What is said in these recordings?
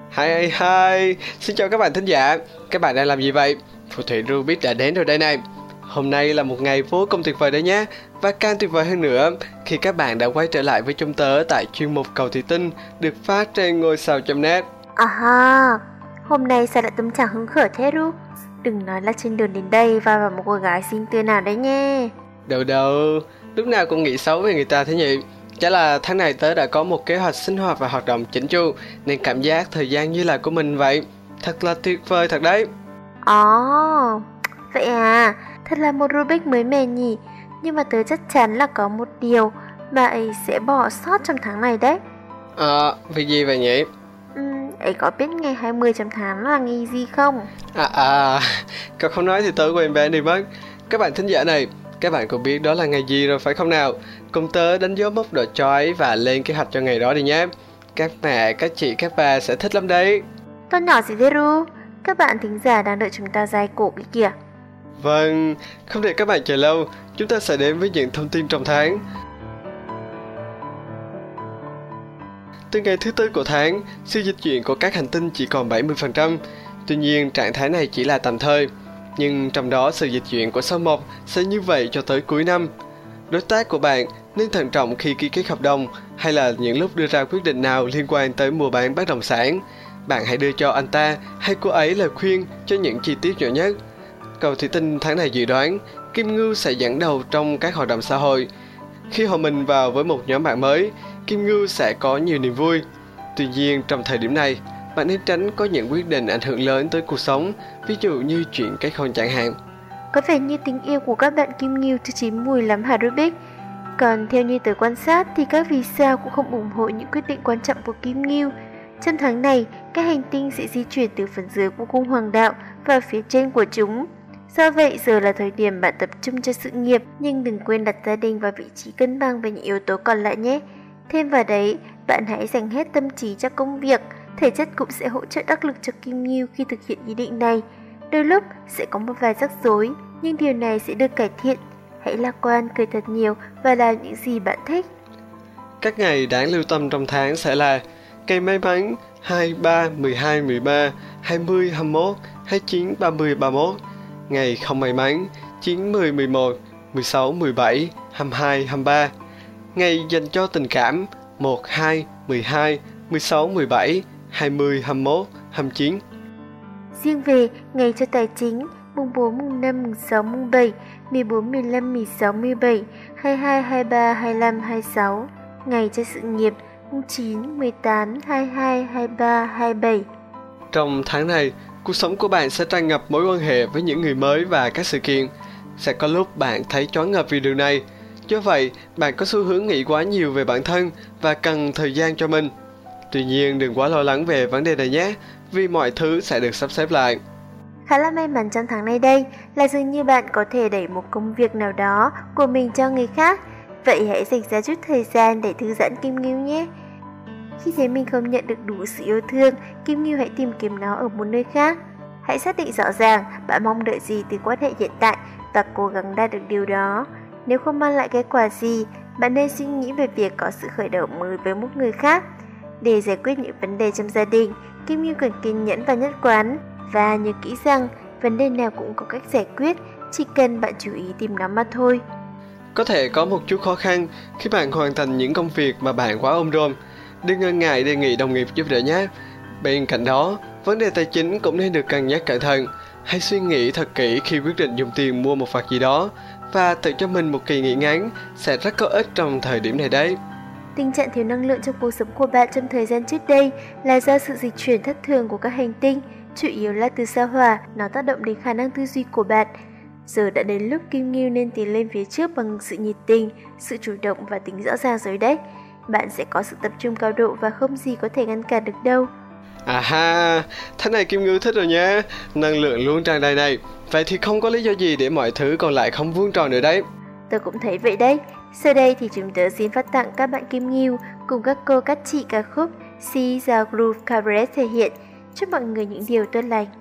Hi, xin chào các bạn thính giả. Các bạn đang làm gì vậy? Phù thủy Rubik đã đến rồi đây này. Hôm nay là một ngày vô cùng tuyệt vời đấy nhé. Và càng tuyệt vời hơn nữa khi các bạn đã quay trở lại với chúng tớ tại chuyên mục Cầu Thủy Tinh được phát trên ngôi sao.net. Hôm nay sao lại tâm trạng hứng khởi thế Ru? Đừng nói là trên đường đến đây va vào một cô gái xinh tươi nào đấy nhé. Đâu, lúc nào cũng nghĩ xấu về người ta thế nhỉ? Chắc là tháng này tớ đã có một kế hoạch sinh hoạt và hoạt động chỉnh chu, nên cảm giác thời gian như là của mình vậy. Thật là tuyệt vời thật đấy. Vậy à, thật là một Rubik mới mẻ nhỉ. Nhưng mà tớ chắc chắn là có một điều bạn sẽ bỏ sót trong tháng này đấy. Việc gì vậy nhỉ? Ấy có biết ngày 20 trong tháng là ngày gì không? Cậu không nói thì tớ quên bé đi mất. Các bạn thính giả này, các bạn cũng biết đó là ngày gì rồi phải không nào? Cùng tớ đánh dấu mốc độ chói và lên kế hoạch cho ngày đó đi nhé. Các mẹ, các chị, các bà sẽ thích lắm đấy. Con nhỏ gì thế Ru? Các bạn thính giả đang đợi chúng ta dài cổ cái kìa. Vâng, không để các bạn chờ lâu, chúng ta sẽ đến với những thông tin trong tháng. Từ ngày thứ tư của tháng, sự dịch chuyển của các hành tinh chỉ còn 70%. Tuy nhiên, trạng thái này chỉ là tạm thời. Nhưng trong đó sự dịch chuyển của sao Mộc sẽ như vậy cho tới cuối năm. Đối tác của bạn nên thận trọng khi ký kết hợp đồng hay là những lúc đưa ra quyết định nào liên quan tới mua bán bất động sản. Bạn hãy đưa cho anh ta hay cô ấy lời khuyên cho những chi tiết nhỏ nhất. Cầu Thủy Tinh tháng này dự đoán Kim Ngưu sẽ dẫn đầu trong các hoạt động xã hội. Khi hòa mình vào với một nhóm bạn mới, Kim Ngưu sẽ có nhiều niềm vui. Tuy nhiên, trong thời điểm này, bạn nên tránh có những quyết định ảnh hưởng lớn tới cuộc sống, ví dụ như chuyện kết hôn chẳng hạn. Có vẻ như tình yêu của các bạn Kim Ngưu chưa chín mùi lắm hả Rubik? Còn theo như tớ quan sát thì các vì sao cũng không ủng hộ những quyết định quan trọng của Kim Ngưu. Trong tháng này, các hành tinh sẽ di chuyển từ phần dưới của cung hoàng đạo vào phía trên của chúng. Do vậy, giờ là thời điểm bạn tập trung cho sự nghiệp, nhưng đừng quên đặt gia đình vào vị trí cân bằng với những yếu tố còn lại nhé. Thêm vào đấy, bạn hãy dành hết tâm trí cho công việc, thể chất cũng sẽ hỗ trợ đắc lực cho Kim Ngưu khi thực hiện ý định này. Đôi lúc sẽ có một vài rắc rối, nhưng điều này sẽ được cải thiện. Hãy lạc quan, cười thật nhiều và làm những gì bạn thích. Các ngày đáng lưu tâm trong tháng sẽ là ngày may mắn 2, 3, 12, 13, 20, 21, 29, 30, 31. Ngày không may mắn 9, 10, 11, 16, 17, 22, 23. Ngày dành cho tình cảm 1, 2, 12, 16, 17, 20, 21, 29. Riêng về ngày cho tài chính mùng 4, mùng 5, mùng 6, mùng 7, 14, 15, 16, 17, 22, 23, 25, 26. Ngày cho sự nghiệp mùng 9, 18, 22, 23, 27. Trong tháng này, cuộc sống của bạn sẽ tràn ngập mối quan hệ với những người mới và các sự kiện. Sẽ có lúc bạn thấy choáng ngợp vì điều này. Do vậy, bạn có xu hướng nghĩ quá nhiều về bản thân và cần thời gian cho mình. Tuy nhiên, đừng quá lo lắng về vấn đề này nhé, vì mọi thứ sẽ được sắp xếp lại. Khá là may mắn trong tháng này đây là dường như bạn có thể đẩy một công việc nào đó của mình cho người khác. Vậy hãy dành ra chút thời gian để thư giãn Kim Ngưu nhé. Khi thấy mình không nhận được đủ sự yêu thương, Kim Ngưu hãy tìm kiếm nó ở một nơi khác. Hãy xác định rõ ràng bạn mong đợi gì từ quan hệ hiện tại và cố gắng đạt được điều đó. Nếu không mang lại kết quả gì, bạn nên suy nghĩ về việc có sự khởi đầu mới với một người khác. Để giải quyết những vấn đề trong gia đình, Kim Ngưu cần kiên nhẫn và nhất quán. Và nhớ kỹ rằng, vấn đề nào cũng có cách giải quyết, chỉ cần bạn chú ý tìm nó mà thôi. Có thể có một chút khó khăn khi bạn hoàn thành những công việc mà bạn quá ôm đồm. Đừng ngần ngại đề nghị đồng nghiệp giúp đỡ nhé. Bên cạnh đó, vấn đề tài chính cũng nên được cân nhắc cẩn thận. Hãy suy nghĩ thật kỹ khi quyết định dùng tiền mua một vật gì đó và tự cho mình một kỳ nghỉ ngắn sẽ rất có ích trong thời điểm này đấy. Tình trạng thiếu năng lượng trong cuộc sống của bạn trong thời gian trước đây là do sự dịch chuyển thất thường của các hành tinh, chủ yếu là từ sao Hỏa, nó tác động đến khả năng tư duy của bạn. Giờ đã đến lúc Kim Ngưu nên tiến lên phía trước bằng sự nhiệt tình, sự chủ động và tính rõ ràng rồi đấy. Bạn sẽ có sự tập trung cao độ và không gì có thể ngăn cản được đâu. Tháng này Kim Ngưu thích rồi nha, năng lượng luôn tràn đầy này. Vậy thì không có lý do gì để mọi thứ còn lại không vuông tròn nữa đấy. Tôi cũng thấy vậy đấy. Sau đây thì chúng tớ xin phát tặng các bạn Kim Ngưu cùng các cô các chị ca khúc See the Groove Cabaret thể hiện. Chúc mọi người những điều tốt lành.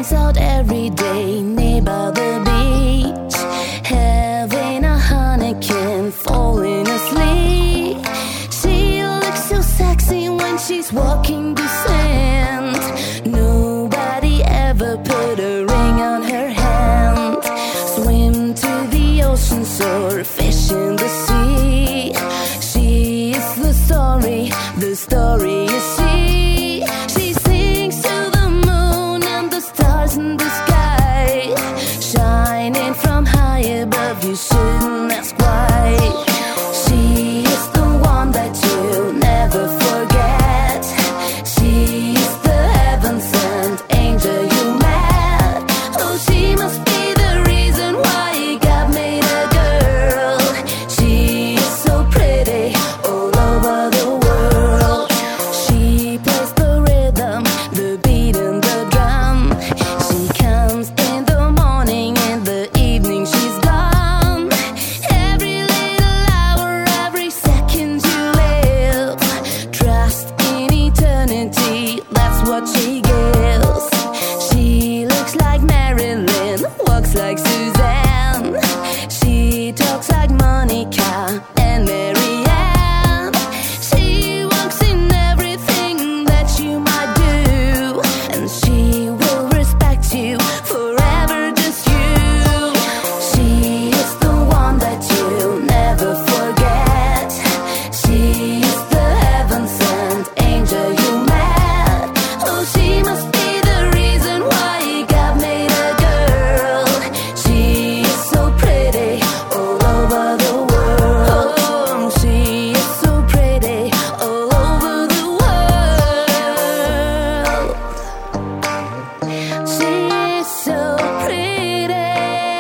hangs out every day near by the beach, having a honeycomb, falling asleep. She looks so sexy when she's walking the sand. Nobody ever put a ring on her hand. Swim to the ocean, soar, fish in the sea. She is the story you see. She sings to the moon and the stars in the sky, shining from high above. You shouldn't ask why. She is the one that you'll never forget. She is the heaven-sent angel you met. Oh, she must be the reason why God made a girl. She is so pretty all over the world. She plays the rhythm, the beat and the drum. She comes in the morning, in the evening she's gone. Every little hour, every second you live, trust in eternity, that's what she gives. She looks like Marilyn, walks like Suzanne. She talks like Monica and Marianne. She walks in everything that you might do, and she will respect you forever, just you. She is the one that you'll never forget. She is the heaven-sent angel you met. Oh, she must be the reason why God made a girl. She is so pretty all over the world. Oh, she is so pretty all over the world. She is so pretty.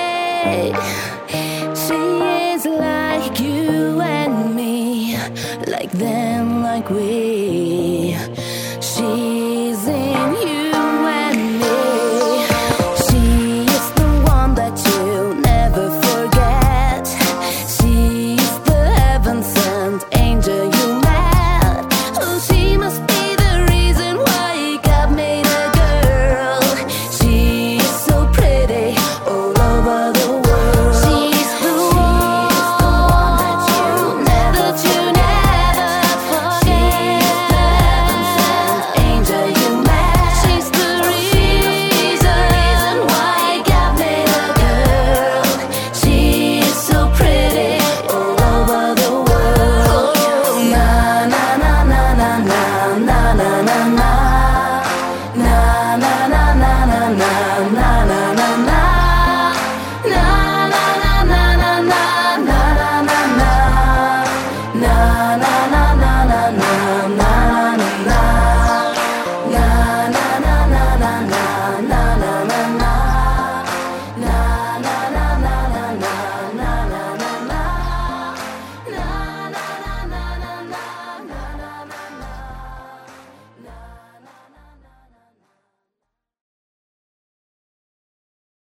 She is like you and me, like them, like we. She's in you and me. She is the one that you'll never forget. She is the heaven-sent angel you met. Oh, she must be the reason why God made a girl. She is so pretty all over the world. She's the one that you never forget. Heaven-sent angel you met. She's the reason why God made a girl. She is so pretty all over the world. Na na na na na na na na na na. Na na na na na na na na na na. Na na na na na na na na na na. Na na